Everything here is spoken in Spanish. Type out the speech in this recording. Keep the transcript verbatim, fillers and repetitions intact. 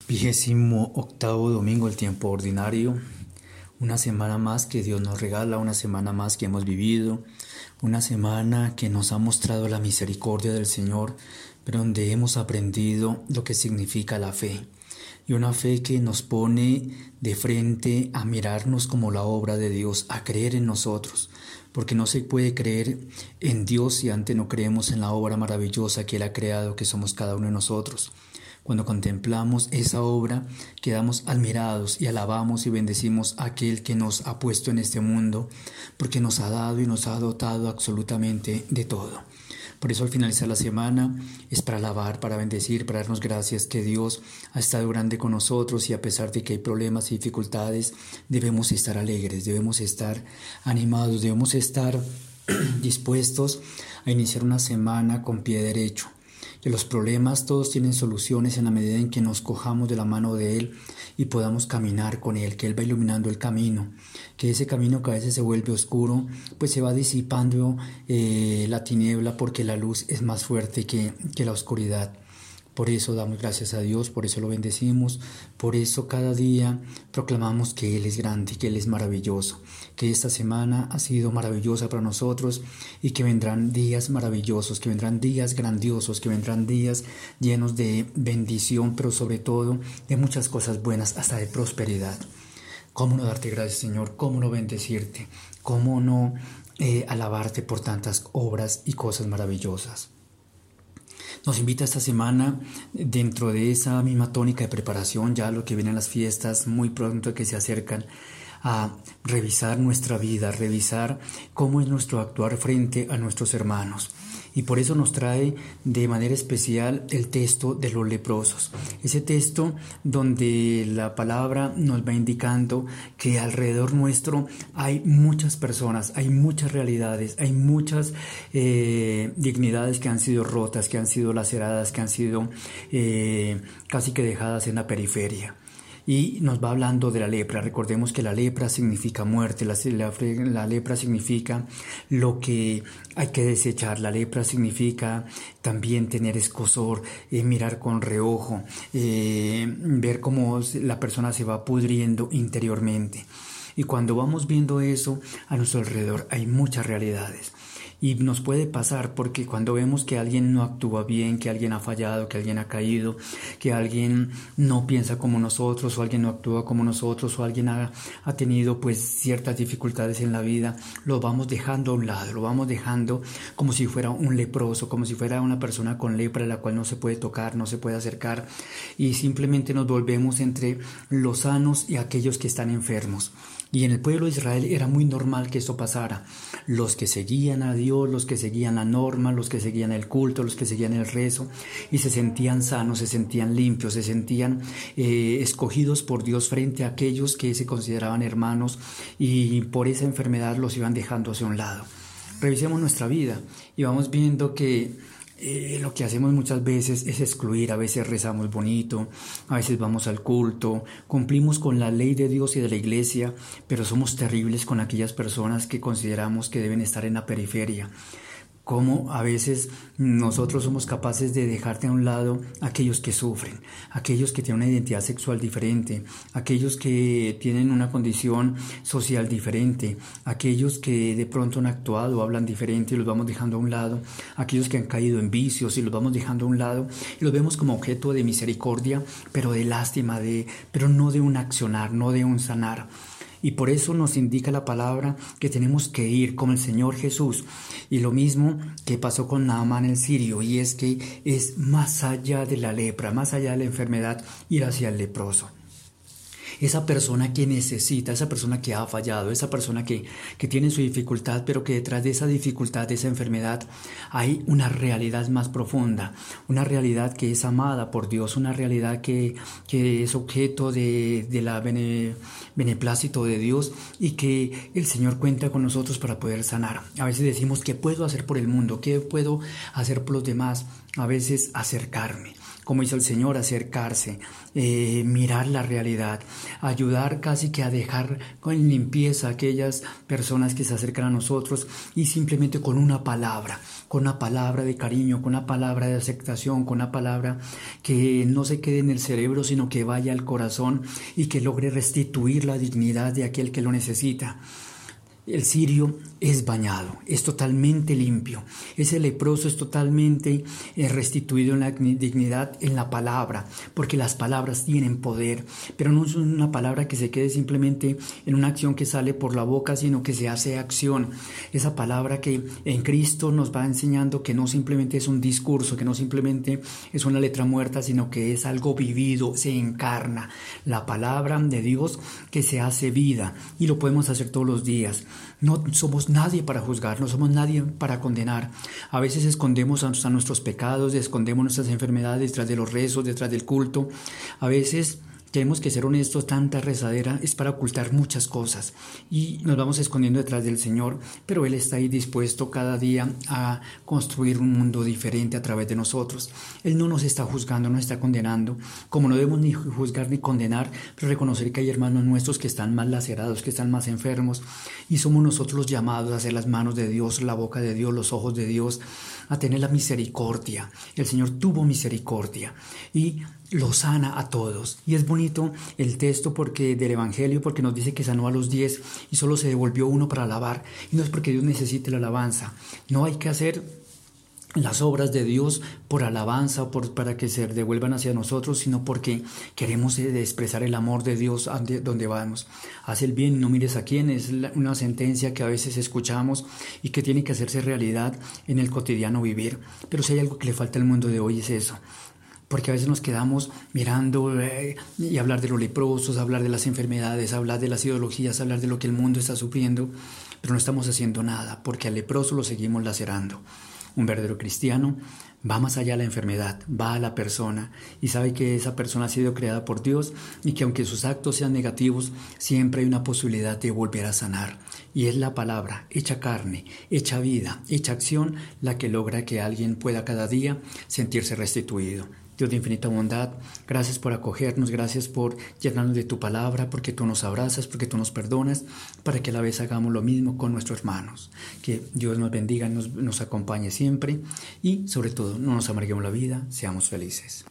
Vigésimo octavo domingo del tiempo ordinario, una semana más que Dios nos regala, una semana más que hemos vivido, una semana que nos ha mostrado la misericordia del Señor, pero donde hemos aprendido lo que significa la fe. Y una fe que nos pone de frente a mirarnos como la obra de Dios, a creer en nosotros, porque no se puede creer en Dios si antes no creemos en la obra maravillosa que Él ha creado, que somos cada uno de nosotros. Cuando contemplamos esa obra, quedamos admirados y alabamos y bendecimos a aquel que nos ha puesto en este mundo, porque nos ha dado y nos ha dotado absolutamente de todo. Por eso al finalizar la semana es para alabar, para bendecir, para darnos gracias que Dios ha estado grande con nosotros y a pesar de que hay problemas y dificultades, debemos estar alegres, debemos estar animados, debemos estar dispuestos a iniciar una semana con pie derecho. Que los problemas todos tienen soluciones en la medida en que nos cojamos de la mano de Él y podamos caminar con Él, que Él va iluminando el camino, que ese camino que a veces se vuelve oscuro, pues se va disipando eh, la tiniebla porque la luz es más fuerte que, que la oscuridad. Por eso damos gracias a Dios, por eso lo bendecimos, por eso cada día proclamamos que Él es grande, que Él es maravilloso, que esta semana ha sido maravillosa para nosotros y que vendrán días maravillosos, que vendrán días grandiosos, que vendrán días llenos de bendición, pero sobre todo de muchas cosas buenas, hasta de prosperidad. ¿Cómo no darte gracias, Señor? ¿Cómo no bendecirte? ¿Cómo no eh, alabarte por tantas obras y cosas maravillosas? Nos invita esta semana, dentro de esa misma tónica de preparación, ya lo que vienen las fiestas muy pronto que se acercan, a revisar nuestra vida, revisar cómo es nuestro actuar frente a nuestros hermanos. Y por eso nos trae de manera especial el texto de los leprosos. Ese texto donde la palabra nos va indicando que alrededor nuestro hay muchas personas, hay muchas realidades, hay muchas eh, dignidades que han sido rotas, que han sido laceradas, que han sido eh, casi que dejadas en la periferia. Y nos va hablando de la lepra. Recordemos que la lepra significa muerte, la, la, la lepra significa lo que hay que desechar, la lepra significa también tener escozor, eh, mirar con reojo, eh, ver cómo la persona se va pudriendo interiormente. Y cuando vamos viendo eso a nuestro alrededor hay muchas realidades. Y nos puede pasar porque cuando vemos que alguien no actúa bien, que alguien ha fallado, que alguien ha caído, que alguien no piensa como nosotros o alguien no actúa como nosotros o alguien ha, ha tenido pues ciertas dificultades en la vida, lo vamos dejando a un lado, lo vamos dejando como si fuera un leproso, como si fuera una persona con lepra a la cual no se puede tocar, no se puede acercar y simplemente nos volvemos entre los sanos y aquellos que están enfermos. Y en el pueblo de Israel era muy normal que esto pasara. Los que seguían a Dios, los que seguían la norma, los que seguían el culto, los que seguían el rezo y se sentían sanos, se sentían limpios, se sentían eh, escogidos por Dios frente a aquellos que se consideraban hermanos y por esa enfermedad los iban dejando hacia un lado. Revisemos nuestra vida y vamos viendo que Eh, lo que hacemos muchas veces es excluir, a veces rezamos bonito, a veces vamos al culto, cumplimos con la ley de Dios y de la iglesia, pero somos terribles con aquellas personas que consideramos que deben estar en la periferia. Cómo a veces nosotros somos capaces de dejarte a un lado aquellos que sufren, aquellos que tienen una identidad sexual diferente, aquellos que tienen una condición social diferente, aquellos que de pronto han actuado o hablan diferente y los vamos dejando a un lado, aquellos que han caído en vicios y los vamos dejando a un lado y los vemos como objeto de misericordia, pero de lástima, de, pero no de un accionar, no de un sanar. Y por eso nos indica la palabra que tenemos que ir como el Señor Jesús. Y lo mismo que pasó con Naamán el sirio, y es que es más allá de la lepra, más allá de la enfermedad, ir hacia el leproso. Esa persona que necesita, esa persona que ha fallado, esa persona que, que tiene su dificultad, pero que detrás de esa dificultad, de esa enfermedad, hay una realidad más profunda, una realidad que es amada por Dios, una realidad que, que es objeto de, de la bene, beneplácito de Dios y que el Señor cuenta con nosotros para poder sanar. A veces decimos, ¿qué puedo hacer por el mundo? ¿Qué puedo hacer por los demás? A veces acercarme. como hizo el Señor, acercarse, eh, mirar la realidad, ayudar casi que a dejar con limpieza a aquellas personas que se acercan a nosotros y simplemente con una palabra, con una palabra de cariño, con una palabra de aceptación, con una palabra que no se quede en el cerebro, sino que vaya al corazón y que logre restituir la dignidad de aquel que lo necesita. El sirio es bañado, es totalmente limpio. Ese leproso es totalmente eh, restituido en la dignidad en la palabra, porque las palabras tienen poder, pero no es una palabra que se quede simplemente en una acción que sale por la boca, sino que se hace acción. Esa palabra que en Cristo nos va enseñando que no simplemente es un discurso, que no simplemente es una letra muerta, sino que es algo vivido, se encarna. La palabra de Dios que se hace vida y lo podemos hacer todos los días. No somos nadie para juzgar, no somos nadie para condenar. A veces escondemos a nuestros pecados, escondemos nuestras enfermedades detrás de los rezos, detrás del culto. A veces tenemos que ser honestos, tanta rezadera es para ocultar muchas cosas y nos vamos escondiendo detrás del Señor, pero Él está ahí dispuesto cada día a construir un mundo diferente a través de nosotros. Él no nos está juzgando, no nos está condenando, como no debemos ni juzgar ni condenar, pero reconocer que hay hermanos nuestros que están más lacerados, que están más enfermos y somos nosotros los llamados a ser las manos de Dios, la boca de Dios, los ojos de Dios, a tener la misericordia. El Señor tuvo misericordia y lo sana a todos. Y es bonito el texto porque del Evangelio, porque nos dice que sanó a los diez y solo se devolvió uno para alabar. Y no es porque Dios necesite la alabanza. No hay que hacer las obras de Dios por alabanza o por, para que se devuelvan hacia nosotros, sino porque queremos eh, expresar el amor de Dios ante, donde vamos. Haz el bien y no mires a quién, es la, una sentencia que a veces escuchamos y que tiene que hacerse realidad en el cotidiano vivir. Pero si hay algo que le falta al mundo de hoy es eso. Porque a veces nos quedamos mirando eh, y hablar de los leprosos, hablar de las enfermedades, hablar de las ideologías, hablar de lo que el mundo está sufriendo, pero no estamos haciendo nada, porque al leproso lo seguimos lacerando. Un verdadero cristiano va más allá de la enfermedad, va a la persona y sabe que esa persona ha sido creada por Dios y que aunque sus actos sean negativos, siempre hay una posibilidad de volver a sanar. Y es la palabra, hecha carne, hecha vida, hecha acción, la que logra que alguien pueda cada día sentirse restituido. Dios de infinita bondad, gracias por acogernos, gracias por llenarnos de tu palabra, porque tú nos abrazas, porque tú nos perdonas, para que a la vez hagamos lo mismo con nuestros hermanos. Que Dios nos bendiga, nos, nos acompañe siempre y sobre todo no nos amarguemos la vida, seamos felices.